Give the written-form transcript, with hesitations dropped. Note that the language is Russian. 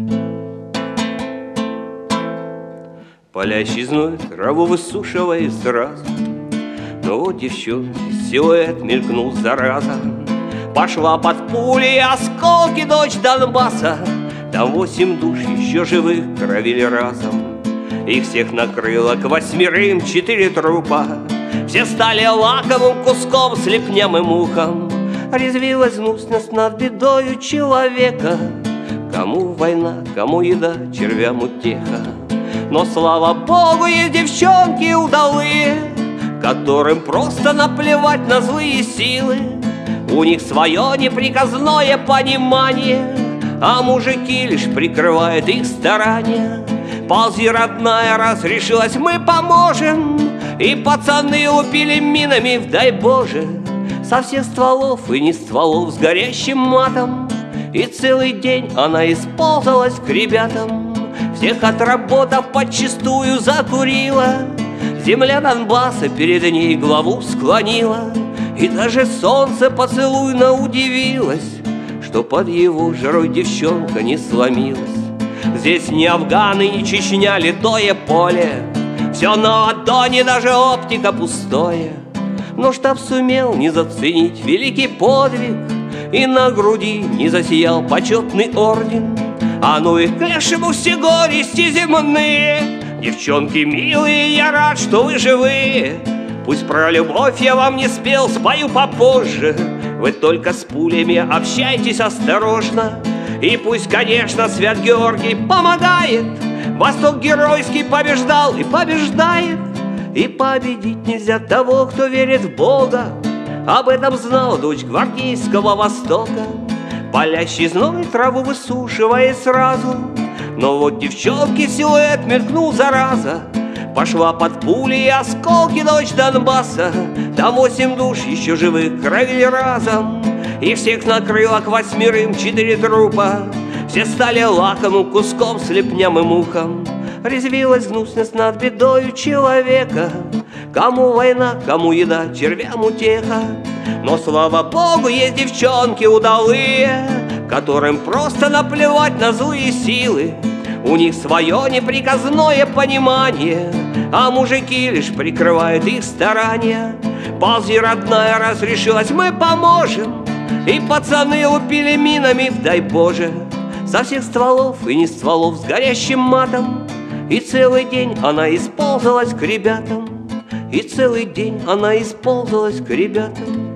Палящий зной траву высушивает сразу. Но вот девчонки силуэт мелькнул, зараза. Пошла под пули осколки дочь Донбасса. Там 8 душ еще живых кровили разом. Их всех накрыло к 8 4 трупа. Все стали лаковым куском, слепням и мухам. Резвилась гнусность над бедою человека. Кому война, кому еда, червям утеха. Но, слава Богу, есть девчонки удалые, которым просто наплевать на злые силы. У них свое неприказное понимание, а мужики лишь прикрывают их старания. Ползи, родная, раз решилась, мы поможем. И пацаны лупили минами, дай Боже, со всех стволов и не стволов с горящим матом. И целый день она исползалась к ребятам. Всех отработав подчистую закурила. Земля Донбасса перед ней голову склонила. И даже солнце поцелуйно удивилось, что под его жарой девчонка не сломилась. Здесь ни Афганы, ни Чечня, литое поле. Все на ладони, даже оптика пустое. Но штаб сумел не заценить великий подвиг, и на груди не засиял почетный орден. А ну их к лешему все горести земные. Девчонки милые, я рад, что вы живые. Пусть про любовь я вам не спел, спою попозже. Вы только с пулями общайтесь осторожно. И пусть, конечно, Свят Георгий помогает. Восток геройский побеждал и побеждает. И победить нельзя того, кто верит в Бога. Об этом знала дочь гвардейского Востока. Палящий зной траву высушивает сразу. Но вот девчонки силуэт мелькнул, зараза. Пошла под пули и осколки дочь Донбасса. Там 8 душ еще живых кровили разом. И всех накрыло к 8 4 трупа. Все стали лакомым куском, слепням и мухам. Резвилась гнусность над бедою человека. Кому война, кому еда, червям утеха. Но, слава Богу, есть девчонки удалые, которым просто наплевать на злые силы. У них свое неприказное понимание, а мужики лишь прикрывают их старания. Ползи, родная, раз решилась, мы поможем. И пацаны лупили минами, дай Боже, со всех стволов и не стволов с горящим матом. И целый день она исползалась к ребятам. И целый день она исползалась к ребятам.